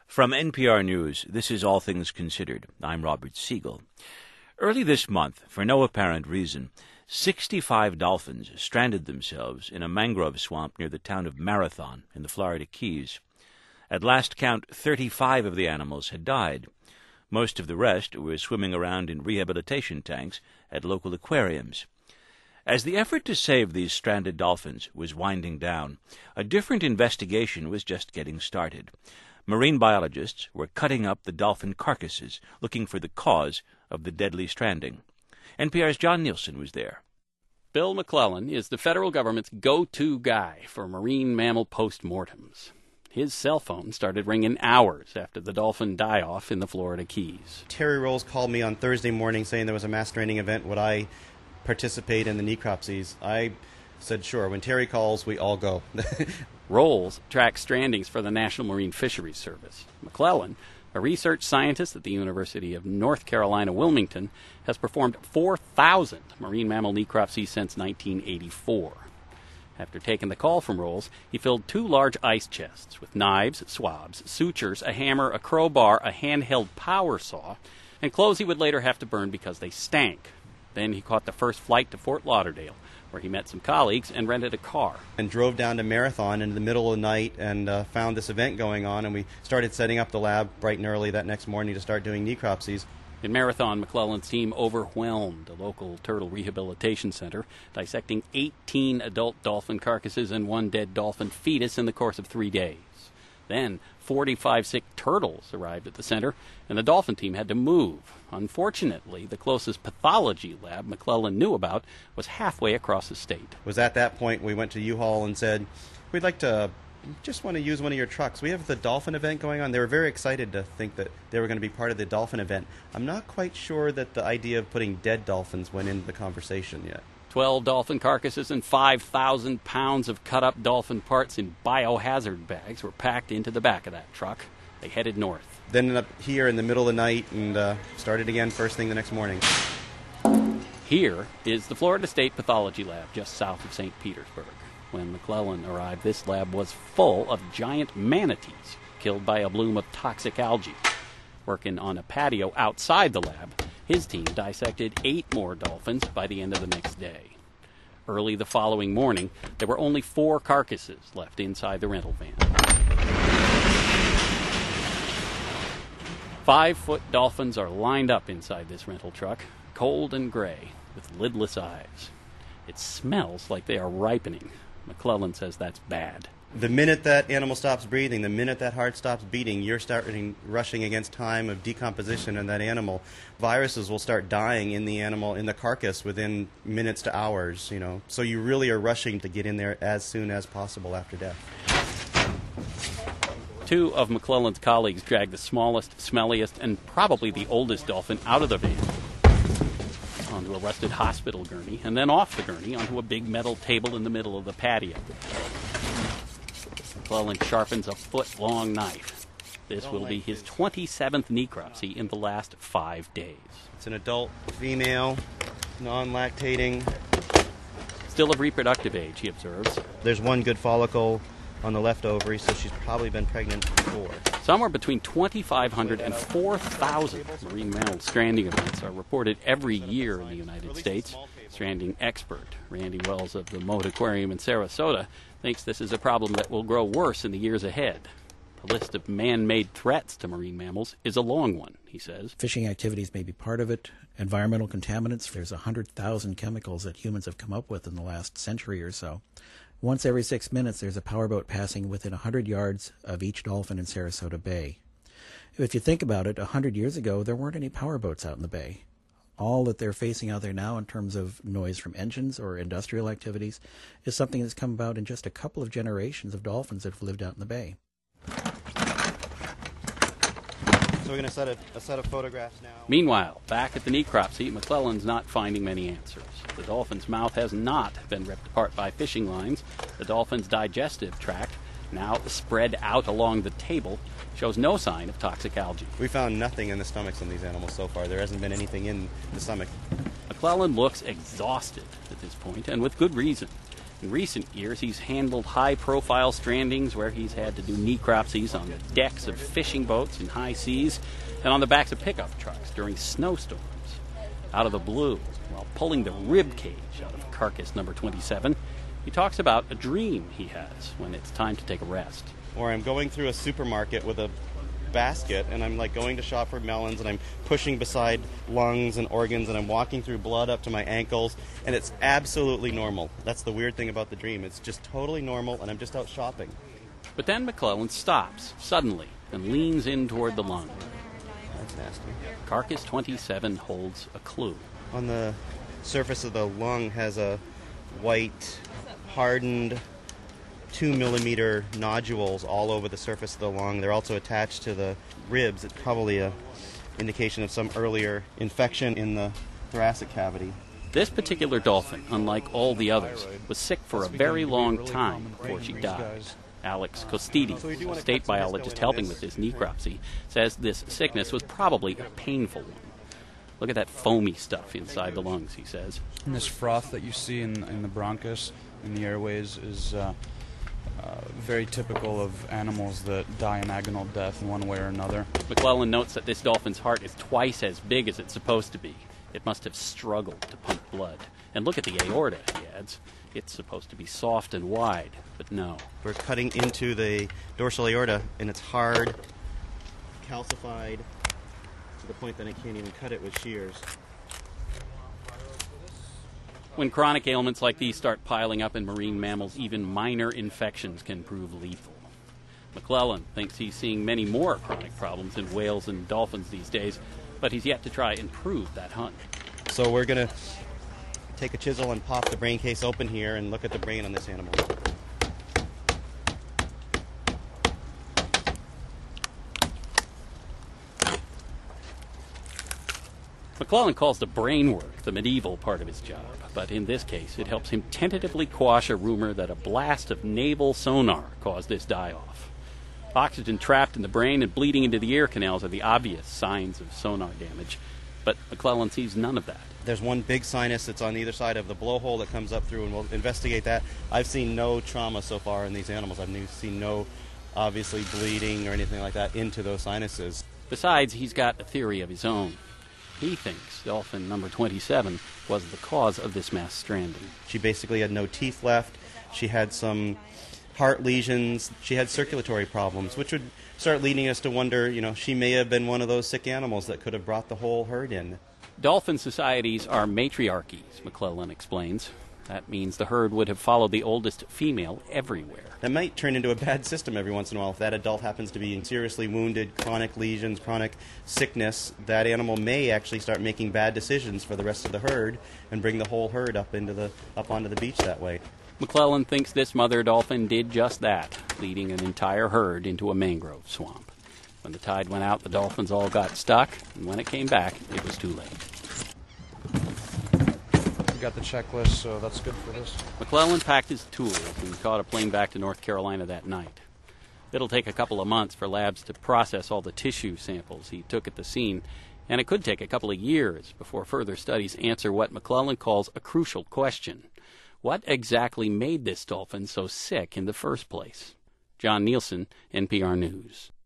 From NPR News, this is All Things Considered. I'm Robert Siegel. Early this month, for no apparent reason, 65 dolphins stranded themselves in a mangrove swamp near the town of Marathon in the Florida Keys. At last count, 35 of the animals had died. Most of the rest were swimming around in rehabilitation tanks at local aquariums. As the effort to save these stranded dolphins was winding down, a different investigation was just getting started. Marine biologists were cutting up the dolphin carcasses, looking for the cause of the deadly stranding. NPR's John Nielsen was there. Bill McClellan is the federal government's go-to guy for marine mammal post-mortems. His cell phone started ringing hours after the dolphin die-off in the Florida Keys. Terry Rolls called me on Thursday morning saying there was a mass stranding event. Would I participate in the necropsies? I said sure. When Terry calls, we all go. Rolls tracks strandings for the National Marine Fisheries Service. McClellan, a research scientist at the University of North Carolina, Wilmington, has performed 4,000 marine mammal necropsies since 1984. After taking the call from Rolls, he filled 2 large ice chests with knives, swabs, sutures, a hammer, a crowbar, a handheld power saw, and clothes he would later have to burn because they stank. Then he caught the first flight to Fort Lauderdale, where he met some colleagues and rented a car. And drove down to Marathon in the middle of the night and found this event going on, and we started setting up the lab bright and early that next morning to start doing necropsies. In Marathon, McClellan's team overwhelmed a local turtle rehabilitation center, dissecting 18 adult dolphin carcasses and 1 dead dolphin fetus in the course of 3 days. Then 45 sick turtles arrived at the center, and the dolphin team had to move. Unfortunately, the closest pathology lab McClellan knew about was halfway across the state. It was at that point we went to U-Haul and said, we'd like to just want to use one of your trucks. We have the dolphin event going on. They were very excited to think that they were going to be part of the dolphin event. I'm not quite sure that the idea of putting dead dolphins went into the conversation yet. 12 dolphin carcasses and 5,000 pounds of cut-up dolphin parts in biohazard bags were packed into the back of that truck. They headed north. Then ended up here in the middle of the night and started again first thing the next morning. Here is the Florida State Pathology Lab just south of St. Petersburg. When McClellan arrived, this lab was full of giant manatees killed by a bloom of toxic algae. Working on a patio outside the lab, his team dissected 8 more dolphins by the end of the next day. Early the following morning, there were only 4 carcasses left inside the rental van. 5-foot dolphins are lined up inside this rental truck, cold and gray, with lidless eyes. It smells like they are ripening. McClellan says that's bad. The minute that animal stops breathing, the minute that heart stops beating, you're starting rushing against time of decomposition in that animal. Viruses will start dying in the animal, in the carcass, within minutes to hours, So you really are rushing to get in there as soon as possible after death. 2 of McClellan's colleagues dragged the smallest, smelliest, and probably the oldest dolphin out of the van onto a rusted hospital gurney, and then off the gurney onto a big metal table in the middle of the patio. McClellan sharpens a foot-long knife. This will be his 27th necropsy in the last 5 days. It's an adult female, non-lactating. Still of reproductive age, he observes. There's 1 good follicle on the left ovary, so she's probably been pregnant before. Somewhere between 2,500 and 4,000 marine mammal stranding events are reported every year in the United States. Stranding expert Randy Wells of the Mote Aquarium in Sarasota thinks this is a problem that will grow worse in the years ahead. The list of man-made threats to marine mammals is a long one, he says. Fishing activities may be part of it. Environmental contaminants, there's 100,000 chemicals that humans have come up with in the last century or so. Once every 6 minutes, there's a powerboat passing within 100 yards of each dolphin in Sarasota Bay. If you think about it, 100 years ago, there weren't any powerboats out in the bay. All that they're facing out there now in terms of noise from engines or industrial activities is something that's come about in just a couple of generations of dolphins that have lived out in the bay. So we're going to set a set of photographs now. Meanwhile, back at the necropsy, McClellan's not finding many answers. The dolphin's mouth has not been ripped apart by fishing lines. The dolphin's digestive tract, now spread out along the table, shows no sign of toxic algae. We found nothing in the stomachs of these animals so far. There hasn't been anything in the stomach. McClellan looks exhausted at this point, and with good reason. In recent years, he's handled high-profile strandings where he's had to do necropsies on the decks of fishing boats in high seas and on the backs of pickup trucks during snowstorms. Out of the blue, while pulling the rib cage out of carcass number 27, he talks about a dream he has when it's time to take a rest. Or I'm going through a supermarket with a basket, and I'm like going to shop for melons, and I'm pushing beside lungs and organs, and I'm walking through blood up to my ankles, and it's absolutely normal. That's the weird thing about the dream. It's just totally normal, and I'm just out shopping. But then McClellan stops suddenly and leans in toward the lung. That's nasty. Carcass 27 holds a clue. On the surface of the lung has a white, hardened 2-millimeter nodules all over the surface of the lung. They're also attached to the ribs. It's probably an indication of some earlier infection in the thoracic cavity. This particular dolphin, unlike all the others, was sick for a very long time before she died. Alex Costides, a state biologist helping with this necropsy, says this sickness was probably a painful one. Look at that foamy stuff inside the lungs, he says. And this froth that you see in the bronchus, in the airways, is very typical of animals that die an agonal death in one way or another. McClellan notes that this dolphin's heart is twice as big as it's supposed to be. It must have struggled to pump blood. And look at the aorta, he adds. It's supposed to be soft and wide, but no. We're cutting into the dorsal aorta, and it's hard, calcified, to the point that I can't even cut it with shears. When chronic ailments like these start piling up in marine mammals, even minor infections can prove lethal. McClellan thinks he's seeing many more chronic problems in whales and dolphins these days, but he's yet to try and prove that hunt. So we're going to take a chisel and pop the brain case open here and look at the brain on this animal. McClellan calls the brain work the medieval part of his job, but in this case it helps him tentatively quash a rumor that a blast of naval sonar caused this die-off. Oxygen trapped in the brain and bleeding into the ear canals are the obvious signs of sonar damage, but McClellan sees none of that. There's one big sinus that's on either side of the blowhole that comes up through, and we'll investigate that. I've seen no trauma so far in these animals. I've seen no, obviously, bleeding or anything like that into those sinuses. Besides, he's got a theory of his own. He thinks dolphin number 27 was the cause of this mass stranding. She basically had no teeth left. She had some heart lesions. She had circulatory problems, which would start leading us to wonder, she may have been one of those sick animals that could have brought the whole herd in. Dolphin societies are matriarchies, McClellan explains. That means the herd would have followed the oldest female everywhere. That might turn into a bad system every once in a while. If that adult happens to be seriously wounded, chronic lesions, chronic sickness, that animal may actually start making bad decisions for the rest of the herd and bring the whole herd up onto the beach that way. McClellan thinks this mother dolphin did just that, leading an entire herd into a mangrove swamp. When the tide went out, the dolphins all got stuck, and when it came back, it was too late. We got the checklist, so that's good for this. McClellan packed his tools and caught a plane back to North Carolina that night. It'll take a couple of months for labs to process all the tissue samples he took at the scene, and it could take a couple of years before further studies answer what McClellan calls a crucial question. What exactly made this dolphin so sick in the first place? John Nielsen, NPR News.